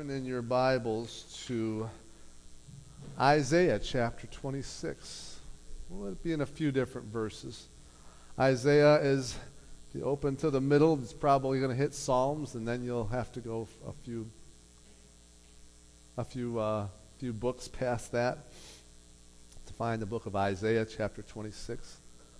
turn in your Bibles to Isaiah chapter 26. Well, it'll be in a few different verses. Isaiah is, if you open to the middle, it's probably going to hit Psalms, and then you'll have to go a few books past that to find the book of Isaiah chapter 26.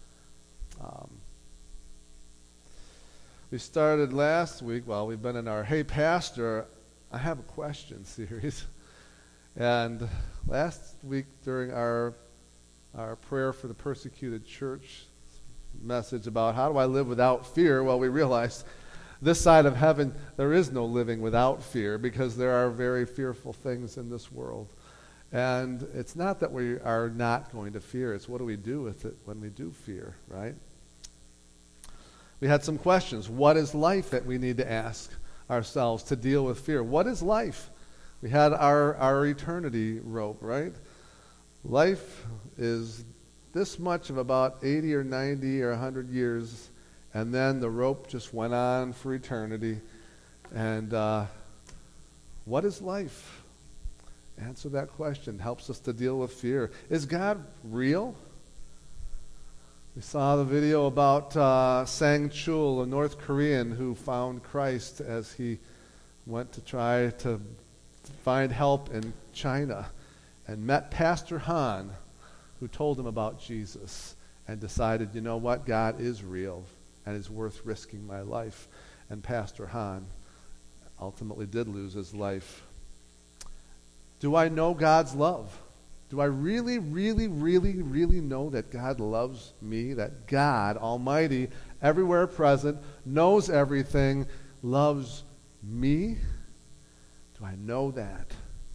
We started last week, we've been in our Hey Pastor, I Have a Question series. And last week during our prayer for the persecuted church message about how do I live without fear, we realized this side of heaven there is no living without fear because there are very fearful things in this world. And it's not that we are not going to fear, it's what do we do with it when we do fear, right? We had some questions. What is life that we need to ask ourselves to deal with fear? What is life? We had our eternity rope, right? Life is this much of about 80 or 90 or 100 years, and then the rope just went on for eternity. And what is life? Answer that question. Helps us to deal with fear. Is God real? We saw the video about Sang Chul, a North Korean who found Christ as he went to try to find help in China and met Pastor Han, who told him about Jesus and decided, you know what, God is real and is worth risking my life. And Pastor Han ultimately did lose his life. Do I know God's love? Do I really, really, really, really know that God loves me, that God Almighty, everywhere present, knows everything, loves me? Do I know that?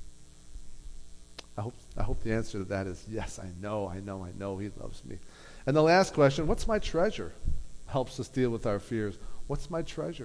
I hope the answer to that is yes, I know He loves me. And the last question, what's my treasure? Helps us deal with our fears. What's my treasure?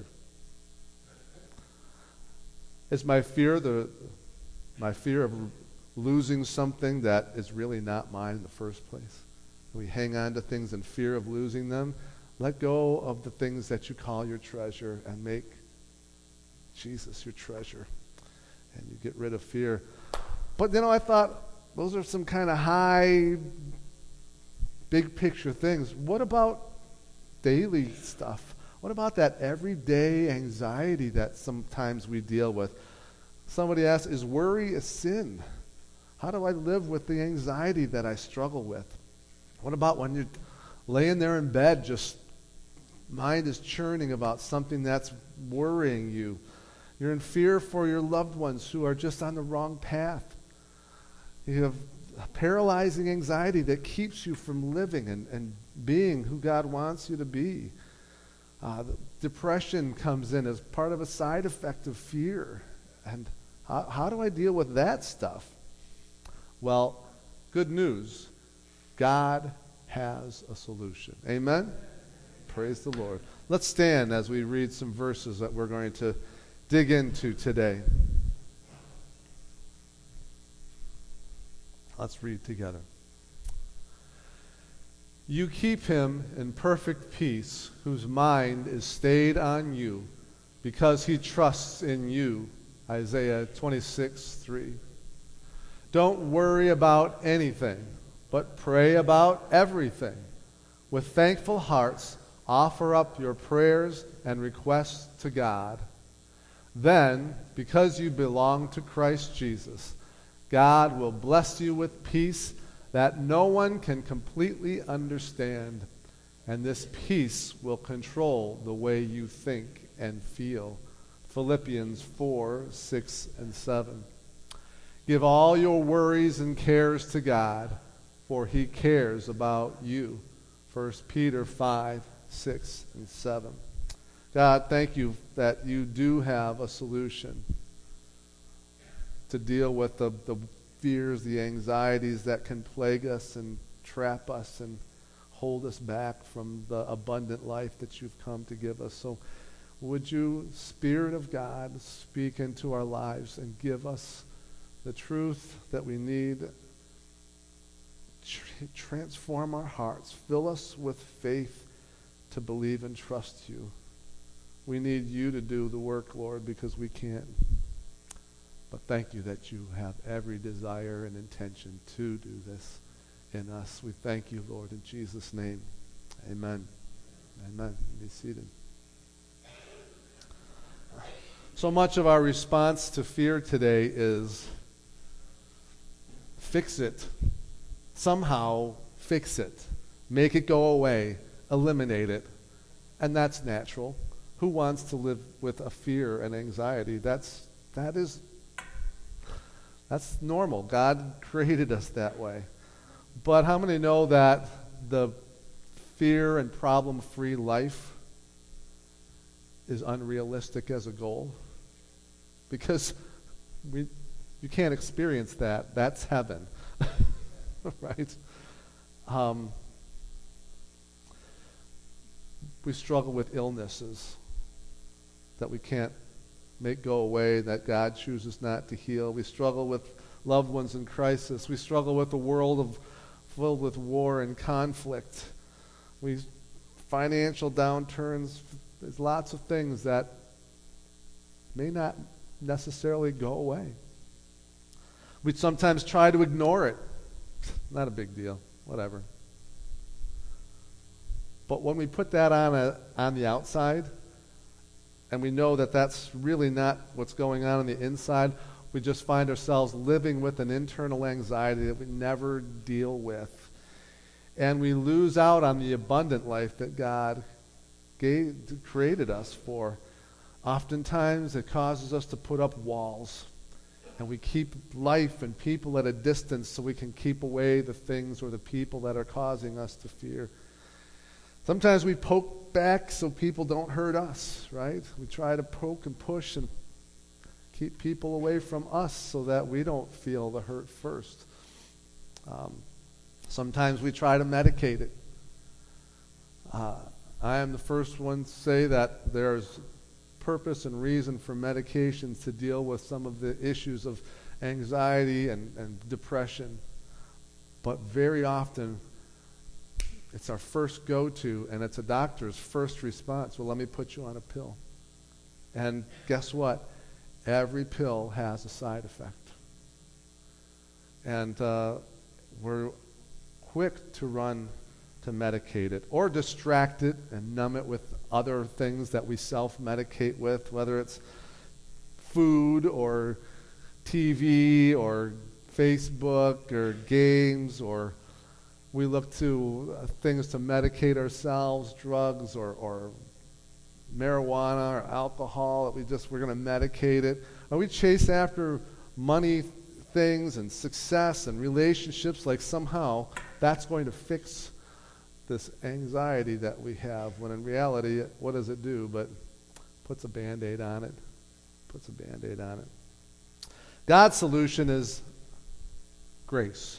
Is my fear of losing something that is really not mine in the first place? We hang on to things in fear of losing them. Let go of the things that you call your treasure and make Jesus your treasure. And you get rid of fear. But I thought those are some kind of high, big picture things. What about daily stuff? What about that everyday anxiety that sometimes we deal with? Somebody asked, is worry a sin? How do I live with the anxiety that I struggle with? What about when you're laying there in bed, just mind is churning about something that's worrying you? You're in fear for your loved ones who are just on the wrong path. You have paralyzing anxiety that keeps you from living and being who God wants you to be. Depression comes in as part of a side effect of fear. And how do I deal with that stuff? Well, good news. God has a solution. Amen? Praise the Lord. Let's stand as we read some verses that we're going to dig into today. Let's read together. You keep him in perfect peace, whose mind is stayed on you, because he trusts in you. Isaiah 26:3. Don't worry about anything, but pray about everything. With thankful hearts, offer up your prayers and requests to God. Then, because you belong to Christ Jesus, God will bless you with peace that no one can completely understand, and this peace will control the way you think and feel. Philippians 4:6 and 7. Give all your worries and cares to God, for he cares about you. 1 Peter 5:6 and 7. God, thank you that you do have a solution to deal with the fears, the anxieties that can plague us and trap us and hold us back from the abundant life that you've come to give us. So would you, Spirit of God, speak into our lives and give us the truth that we need. Transform our hearts. Fill us with faith to believe and trust you. We need you to do the work, Lord, because we can't. But thank you that you have every desire and intention to do this in us. We thank you, Lord, in Jesus' name. Amen. Amen. Be seated. So much of our response to fear today is fix it. Somehow fix it. Make it go away. Eliminate it. And that's natural. Who wants to live with a fear and anxiety? That's normal. God created us that way. But how many know that the fear and problem-free life is unrealistic as a goal? Because you can't experience that. That's heaven. Right? We struggle with illnesses that we can't make go away, that God chooses not to heal. We struggle with loved ones in crisis. We struggle with a world filled with war and conflict. Financial downturns. There's lots of things that may not necessarily go away. We sometimes try to ignore it. Not a big deal. Whatever. But when we put that on the outside, and we know that that's really not what's going on the inside, we just find ourselves living with an internal anxiety that we never deal with. And we lose out on the abundant life that God created us for. Oftentimes it causes us to put up walls. And we keep life and people at a distance so we can keep away the things or the people that are causing us to fear. Sometimes we poke back so people don't hurt us, right? We try to poke and push and keep people away from us so that we don't feel the hurt first. Sometimes we try to medicate it. I am the first one to say that there's purpose and reason for medications to deal with some of the issues of anxiety and depression. But very often, it's our first go-to, and it's a doctor's first response. Well, let me put you on a pill. And guess what? Every pill has a side effect. And we're quick to run to medicate it or distract it and numb it with other things that we self-medicate with, whether it's food or TV or Facebook or games, or we look to things to medicate ourselves, drugs or marijuana or alcohol. We're going to medicate it. Or we chase after money things and success and relationships like somehow that's going to fix this anxiety that we have, when in reality, what does it do? But puts a Band-Aid on it. Puts a Band-Aid on it. God's solution is grace.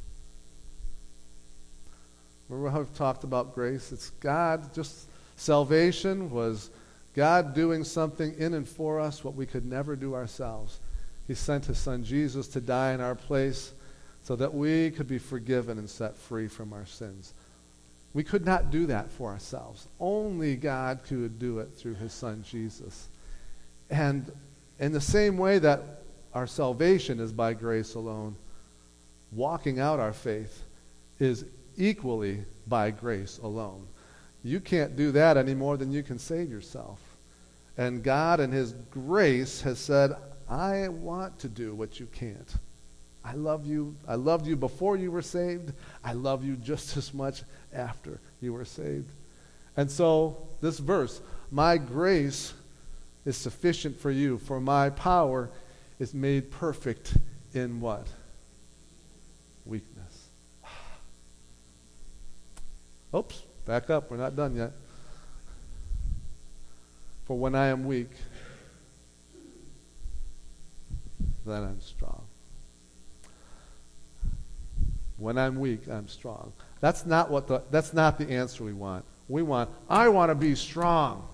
Remember how we've talked about grace? It's God, salvation was God doing something in and for us what we could never do ourselves. He sent his son Jesus to die in our place so that we could be forgiven and set free from our sins. We could not do that for ourselves. Only God could do it through his son Jesus. And in the same way that our salvation is by grace alone, walking out our faith is equally by grace alone. You can't do that any more than you can save yourself. And God in his grace has said, I want to do what you can't. I love you. I loved you before you were saved. I love you just as much after you were saved. And so this verse, my grace is sufficient for you, for my power is made perfect in what? Weakness. Oops, back up. We're not done yet. For when I am weak, then I'm strong. When I'm weak, I'm strong. That's not the answer we want. We want, I want to be strong.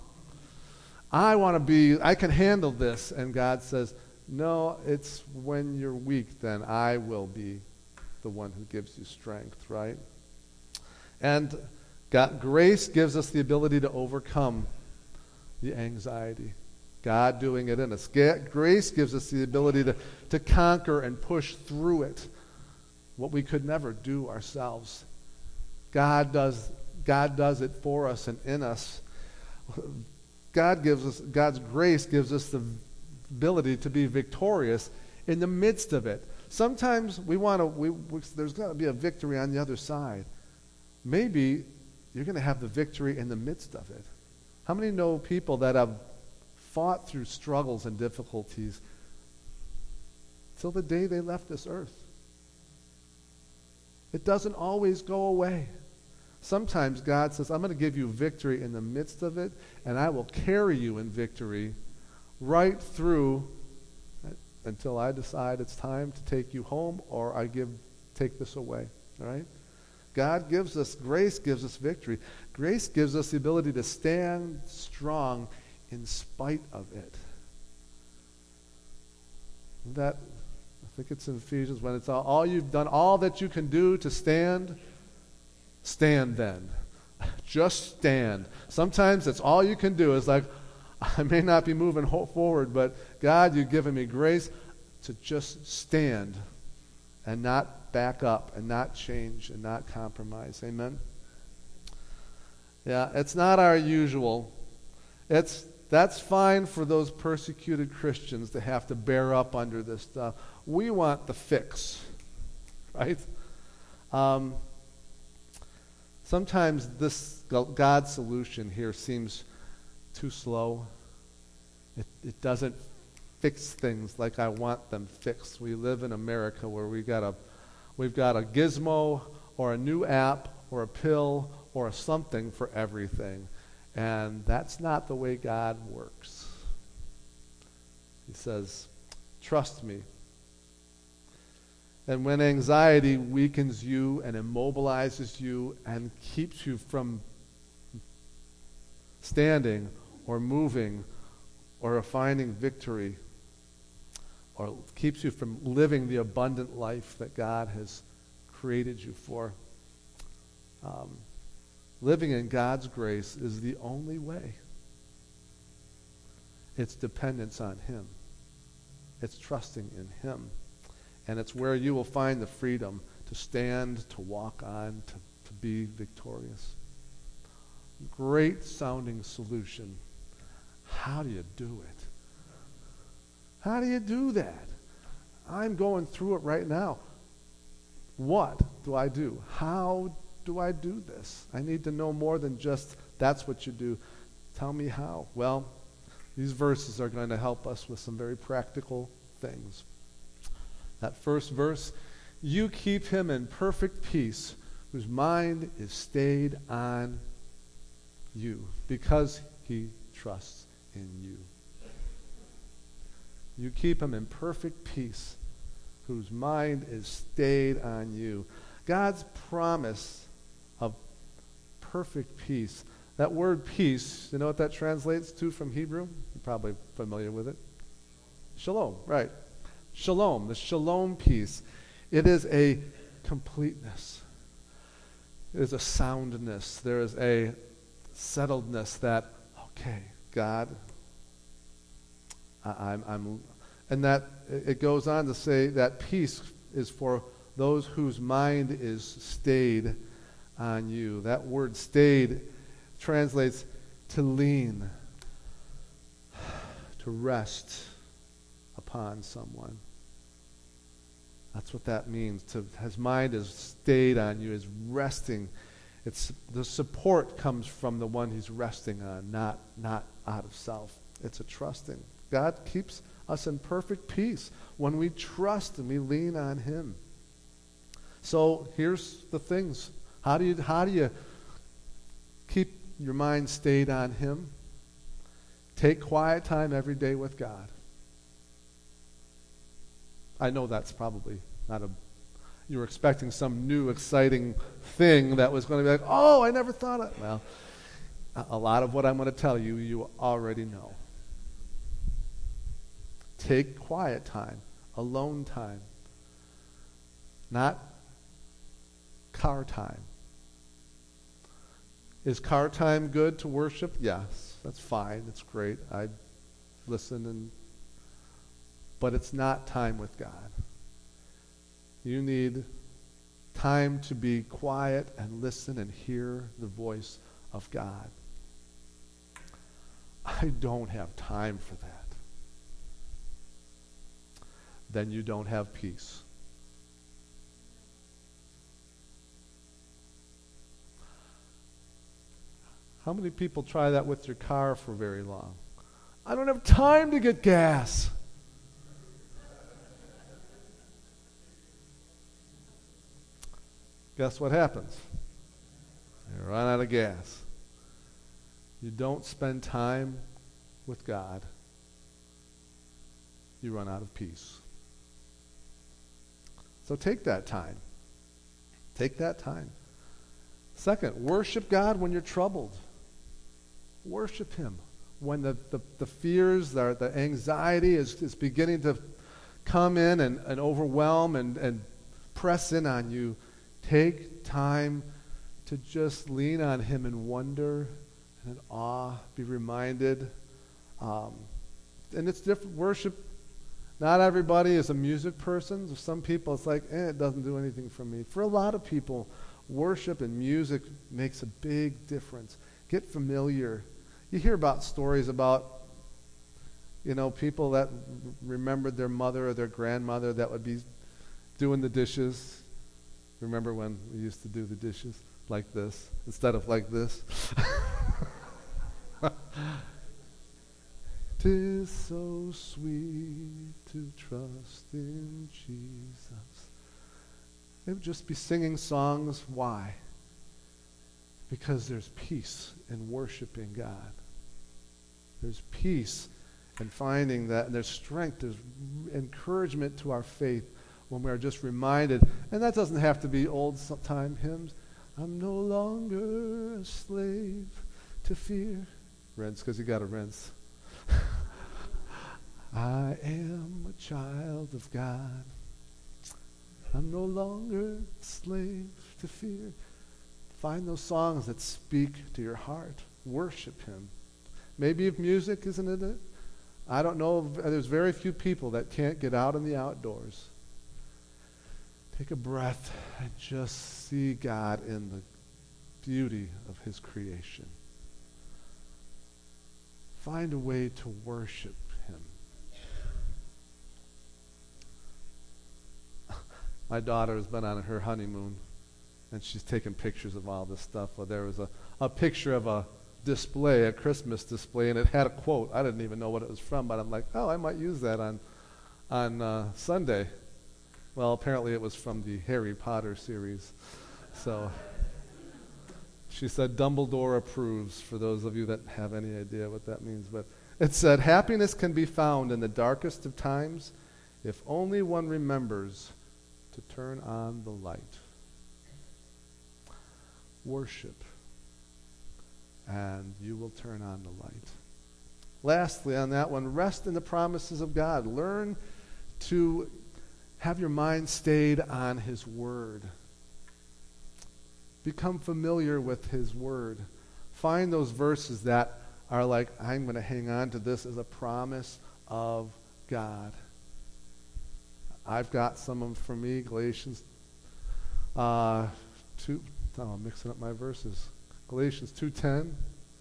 I can handle this. And God says, no, it's when you're weak, then I will be the one who gives you strength, right? And grace gives us the ability to overcome the anxiety. God doing it in us. Grace gives us the ability to conquer and push through it, what we could never do ourselves. God does it for us and in us. God's grace gives us the ability to be victorious in the midst of it. Sometimes there's got to be a victory on the other side. Maybe you're going to have the victory in the midst of it. How many know people that have fought through struggles and difficulties till the day they left this earth? It doesn't always go away. Sometimes God says, I'm going to give you victory in the midst of it, and I will carry you in victory right through until I decide it's time to take you home or take this away. All right? God gives us, grace gives us victory. Grace gives us the ability to stand strong in spite of it. I think it's in Ephesians, when it's all you've done, all that you can do to stand then. Just stand. Sometimes that's all you can do. Is like, I may not be moving forward, but God, you've given me grace to just stand and not back up and not change and not compromise. Amen? Yeah, it's not our usual. That's fine for those persecuted Christians to have to bear up under this stuff. We want the fix, right? Sometimes this God's solution here seems too slow. It doesn't fix things like I want them fixed. We live in America where we've got a gizmo or a new app or a pill or something for everything. And that's not the way God works. He says, trust me. And when anxiety weakens you and immobilizes you and keeps you from standing or moving or finding victory, or keeps you from living the abundant life that God has created you for, living in God's grace is the only way. It's dependence on Him. It's trusting in Him. And it's where you will find the freedom to stand, to walk on, to be victorious. Great sounding solution. How do you do it? How do you do that? I'm going through it right now. What do I do? How do I do this? I need to know more than just that's what you do. Tell me how. Well, these verses are going to help us with some very practical things. That first verse, you keep him in perfect peace, whose mind is stayed on you, because he trusts in you. You keep him in perfect peace, whose mind is stayed on you. God's promise of perfect peace. That word peace, you know what that translates to from Hebrew? You're probably familiar with it. Shalom, right. Shalom, the shalom peace. It is a completeness. It is a soundness. There is a settledness that, okay, God, I'm and that it goes on to say that peace is for those whose mind is stayed on you. That word stayed translates to lean, to rest upon someone. That's what that means. His mind is stayed on you, is resting. It's the support comes from the one he's resting on, not out of self. It's a trusting. God keeps us in perfect peace when we trust and we lean on him. So here's the things. How do you keep your mind stayed on him? Take quiet time every day with God. I know that's probably not you were expecting some new exciting thing that was going to be like, oh, I never thought of. Well, a lot of what I'm going to tell you, you already know. Take quiet time, alone time, not car time. Is car time good to worship? Yes, that's fine. It's great. I listen, but it's not time with God. You need time to be quiet and listen and hear the voice of God. I don't have time for that. Then you don't have peace. How many people try that with your car for very long? I don't have time to get gas. Guess what happens? You run out of gas. You don't spend time with God. You run out of peace. So take that time. Take that time. Second, worship God when you're troubled. Worship Him. When the fears, the anxiety is beginning to come in and overwhelm and press in on you, take time to just lean on Him in wonder and in awe. Be reminded. And it's different. Worship, not everybody is a music person. Some people, it's like, it doesn't do anything for me. For a lot of people, worship and music makes a big difference. Get familiar. You hear about stories about, people that remembered their mother or their grandmother that would be doing the dishes. Remember when we used to do the dishes like this instead of like this? 'Tis so sweet to trust in Jesus. They would just be singing songs. Why? Because there's peace in worshiping God. There's peace in finding that, and there's strength, there's encouragement to our faith when we are just reminded. And that doesn't have to be old-time hymns. I'm no longer a slave to fear. Rinse, because you got to rinse. I am a child of God. I'm no longer a slave to fear. Find those songs that speak to your heart. Worship Him. Maybe if music isn't in it, I don't know. There's very few people that can't get out in the outdoors. Take a breath and just see God in the beauty of His creation. Find a way to worship Him. My daughter has been on her honeymoon, and she's taken pictures of all this stuff. Well, there was a picture of a display, a Christmas display, and it had a quote. I didn't even know what it was from, but I'm like, oh, I might use that on Sunday. Well, apparently it was from the Harry Potter series. So she said, Dumbledore approves, for those of you that have any idea what that means. But it said, happiness can be found in the darkest of times if only one remembers to turn on the light. Worship, and you will turn on the light. Lastly, on that one, rest in the promises of God. Learn to have your mind stayed on His Word. Become familiar with His Word. Find those verses that are like, I'm going to hang on to this as a promise of God. I've got some of them for me. Galatians 2. Oh, I'm mixing up my verses. Galatians 2:10.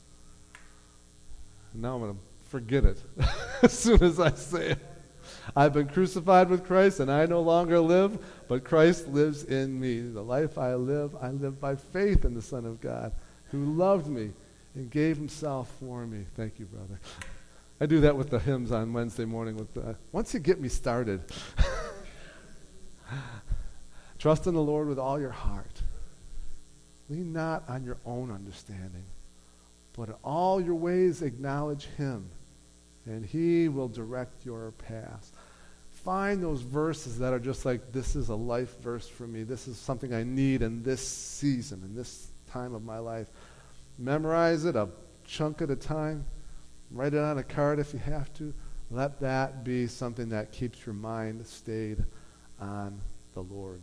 Now I'm going to forget it as soon as I say it. I've been crucified with Christ, and I no longer live, but Christ lives in me. The life I live by faith in the Son of God, who loved me and gave Himself for me. Thank you, brother. I do that with the hymns on Wednesday morning. Once you get me started, trust in the Lord with all your heart. Lean not on your own understanding, but in all your ways acknowledge Him, and He will direct your path. Find those verses that are just like, this is a life verse for me. This is something I need in this season, in this time of my life. Memorize it a chunk at a time. Write it on a card if you have to. Let that be something that keeps your mind stayed on the Lord.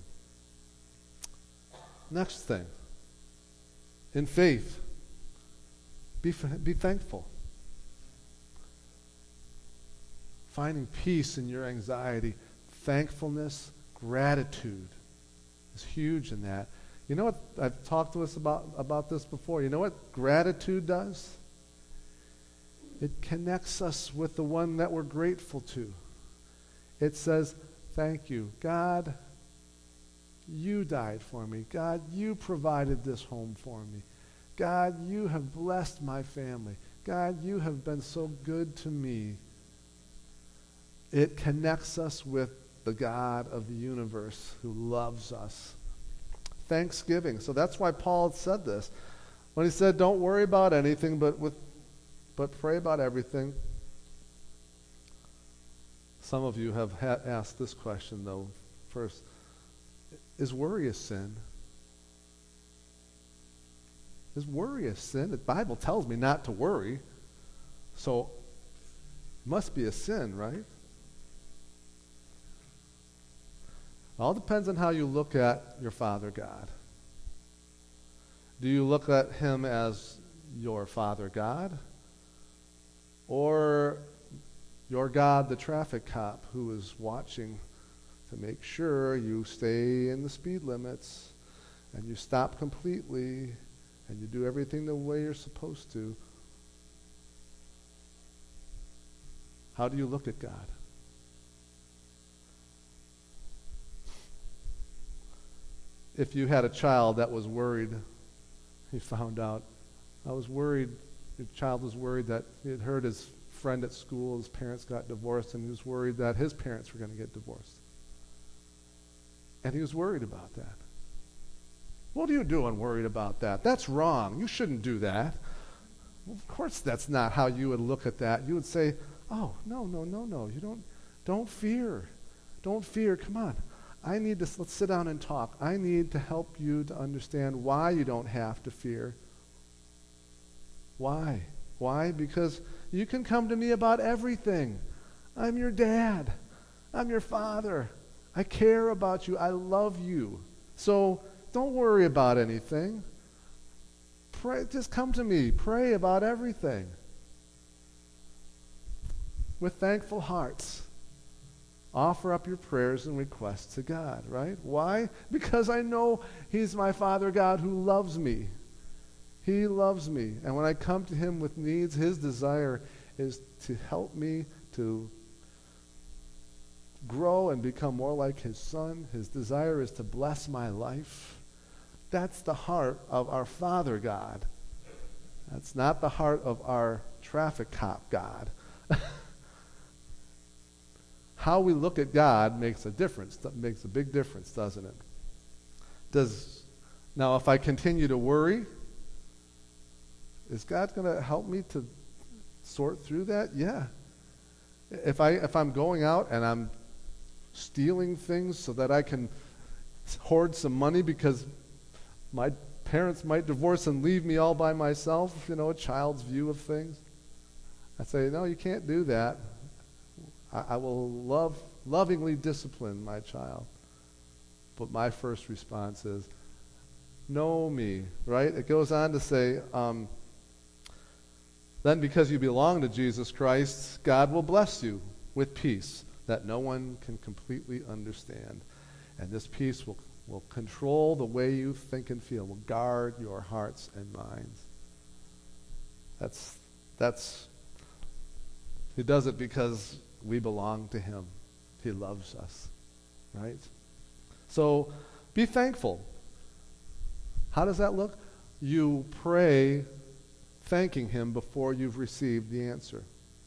Next thing. In faith, be thankful. finding peace in your anxiety, thankfulness, gratitude is huge in that. You know what? I've talked to us about this before. You know what gratitude does? It connects us with the one that we're grateful to. It says, thank you. God, you died for me. God, you provided this home for me. God, you have blessed my family. God, you have been so good to me. It connects us with the God of the universe who loves us. Thanksgiving. So that's why Paul said this. When he said, don't worry about anything, but pray about everything. Some of you have asked this question, though, first. Is worry a sin? Is worry a sin? The Bible tells me not to worry, so it must be a sin, right? It all depends on how you look at your Father God. Do you look at him as your Father God? Or your God, the traffic cop, who is watching to make sure you stay in the speed limits and you stop completely and you do everything the way you're supposed to? How do you look at God? If you had a child that was worried, he found out, your child was worried that he had heard his friend at school, his parents got divorced, and he was worried that his parents were going to get divorced. And he was worried about that. What are you doing worried about that? That's wrong. You shouldn't do that. Well, of course that's not how you would look at that. You would say, oh, no. You don't fear. Don't fear. Come on. Let's sit down and talk. I need to help you to understand why you don't have to fear. Why? Why? Because you can come to me about everything. I'm your dad. I'm your father. I care about you. I love you. So don't worry about anything. Pray. Just come to me. Pray about everything. With thankful hearts. Offer up your prayers and requests to God, right? Why? Because I know he's my Father God who loves me. He loves me. And when I come to him with needs, his desire is to help me to grow and become more like his son. His desire is to bless my life. That's the heart of our Father God. That's not the heart of our traffic cop God. How we look at God makes a difference. That makes a big difference, doesn't it? Now, if I continue to worry, is God going to help me to sort through that? Yeah. If I'm going out and I'm stealing things so that I can hoard some money because my parents might divorce and leave me all by myself, a child's view of things, I say, no, you can't do that. I will lovingly discipline my child. But my first response is, know me, right? It goes on to say, then because you belong to Jesus Christ, God will bless you with peace that no one can completely understand. And this peace will control the way you think and feel, will guard your hearts and minds. That's he does it because we belong to him. He loves us, right? So be thankful. How does that look? You pray thanking him before you've received the answer.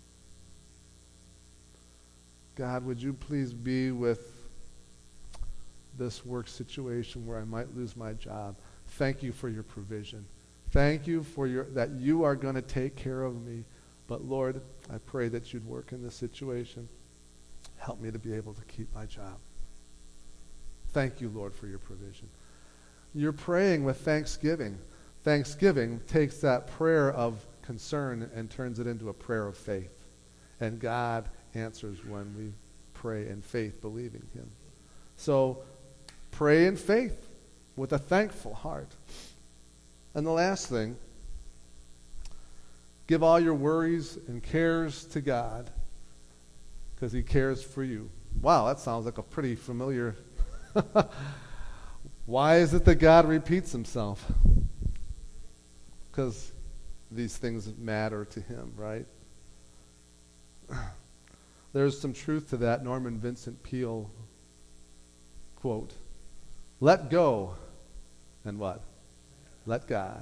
God, would you please be with this work situation where I might lose my job? Thank you for your provision. Thank you for that you are going to take care of me. But Lord, I pray that you'd work in this situation. Help me to be able to keep my job. Thank you, Lord, for your provision. You're praying with thanksgiving. Thanksgiving takes that prayer of concern and turns it into a prayer of faith. And God answers when we pray in faith, believing him. So pray in faith with a thankful heart. And the last thing, give all your worries and cares to God. because he cares for you. Wow, that sounds like a pretty familiar. Why is it that God repeats himself? Because these things matter to him, right? There's some truth to that Norman Vincent Peale quote. Let go, and what? Let God.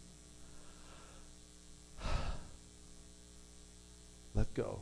Let go.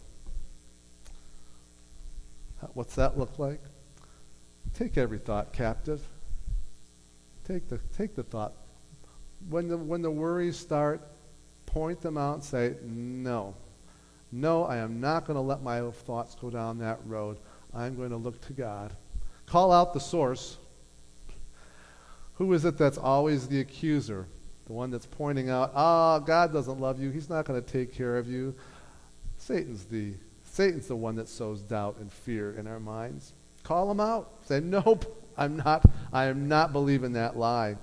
What's that look like? Take every thought captive. Take the thought. When the worries start, point them out and say, no. No, I am not going to let my thoughts go down that road. I'm going to look to God. Call out the source. Who is it that's always the accuser? The one that's pointing out, God doesn't love you. He's not going to take care of you. Satan's the one that sows doubt and fear in our minds. Call him out. Say, nope, I am not believing that lie.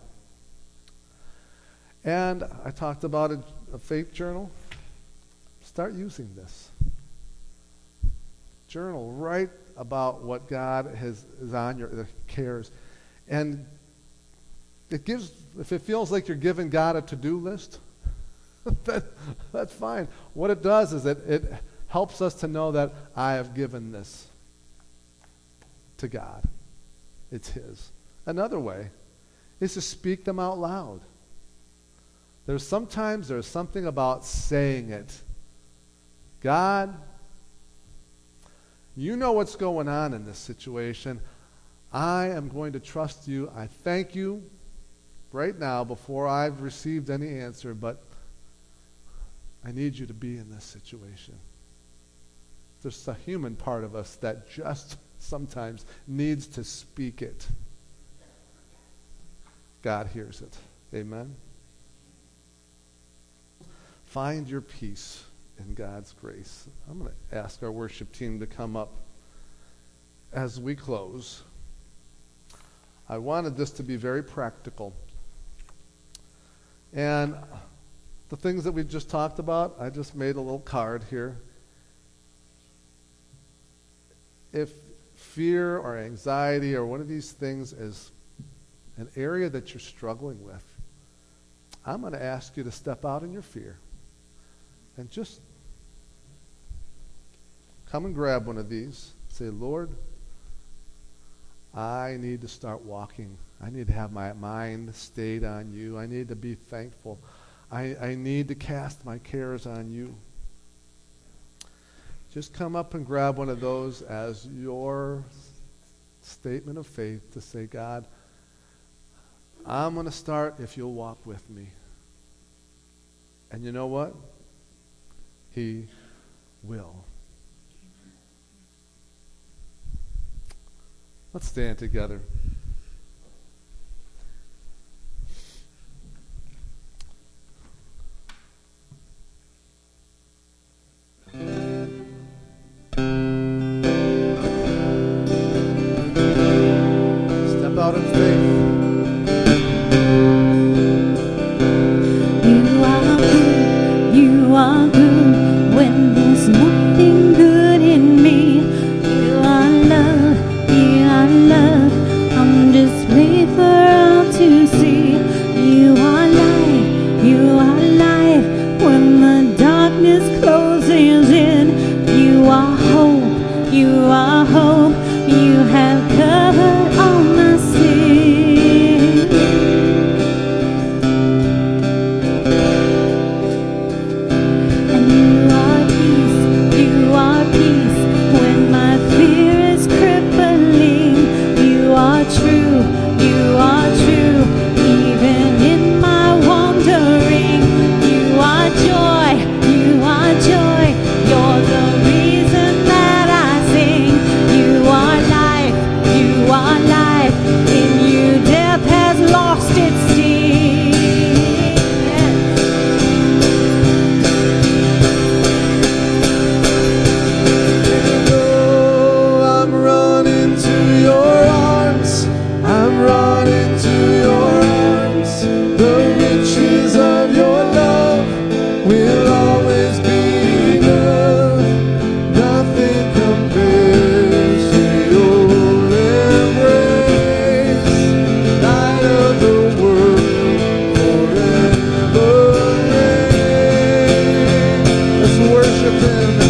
And I talked about a faith journal. Start using this. Journal. Write about what God is on your cares. And it gives, if it feels like you're giving God a to-do list, that's fine. What it does is it helps us to know that I have given this to God. It's his. Another way is to speak them out loud. There's something about saying it. God, you know what's going on in this situation. I am going to trust you. I thank you right now before I've received any answer, but I need you to be in this situation. There's a human part of us that just sometimes needs to speak it. God hears it. Amen? Find your peace in God's grace. I'm going to ask our worship team to come up as we close. I wanted this to be very practical. And the things that we've just talked about, I just made a little card here. If fear or anxiety or one of these things is an area that you're struggling with, I'm going to ask you to step out in your fear and just come and grab one of these. Say, Lord, I need to start walking. I need to have my mind stayed on you. I need to be thankful. I need to cast my cares on you. Just come up and grab one of those as your statement of faith to say, God, I'm going to start if you'll walk with me. And you know what? He will. Let's stand together. Step out in faith. You are good when there's nothing good in me. You are love, I'm just made for all to see. You are life when the darkness closes in. You are hope, you have covered all my sin. And you are peace, you are living